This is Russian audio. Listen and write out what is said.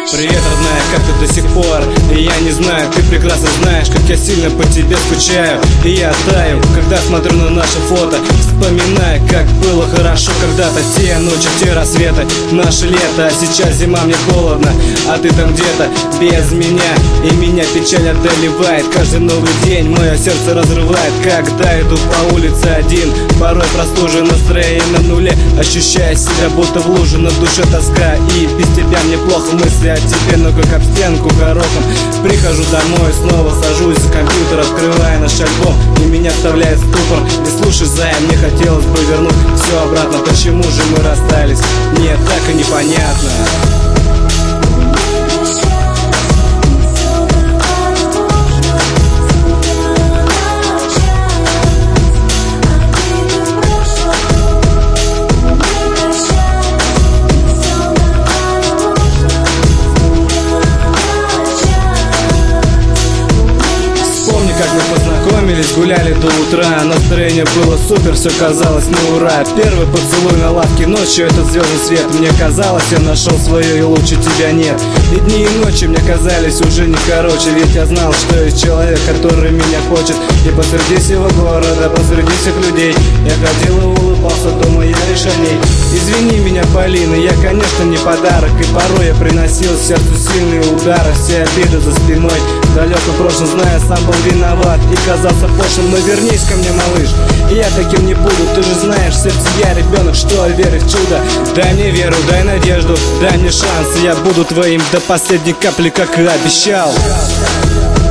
Привет, родная, как ты до сих пор? И я не знаю, ты прекрасно знаешь, как я сильно по тебе скучаю. И я таю, когда смотрю на наши фото, вспоминаю, как было хорошо когда-то. Те ночи, те рассветы, наше лето. А сейчас зима, мне холодно, а ты там где-то без меня. И меня печаль одолевает. Каждый новый день мое сердце разрывает. Когда иду по улице один, порой простужен, настроение на нуле, ощущая себя будто в луже, на душе тоска. И без тебя мне плохо, мысли о тебе, но как об стенку горохом. Прихожу домой, снова сажусь за компьютер, открывая наш альбом, и меня вставляет в ступор. И слушай, зая, мне хотелось бы вернуть все обратно. Почему же мы расстались? Мне так и непонятно. Как мы познакомились, гуляли до утра. Настроение было супер, все казалось на ура. Первый поцелуй на лавке ночью, этот звездный свет. Мне казалось, я нашел свое и лучше тебя нет. И дни и ночи мне казались уже не короче, ведь я знал, что есть человек, который меня хочет. И посреди всего города, посреди всех людей я ходил и улыбался, думаю, я решеней. Извини меня, Полина, я, конечно, не подарок. И порой я приносил сердцу сильные удары, все обиды за спиной. В далеком прошлом, зная, сам был виноват и казался пошлым. Но вернись ко мне, малыш, и я таким не буду. Ты же знаешь, в сердце я ребенок, что верит в чудо. Дай мне веру, дай надежду, дай мне шанс, и я буду твоим до последней капли, как и обещал.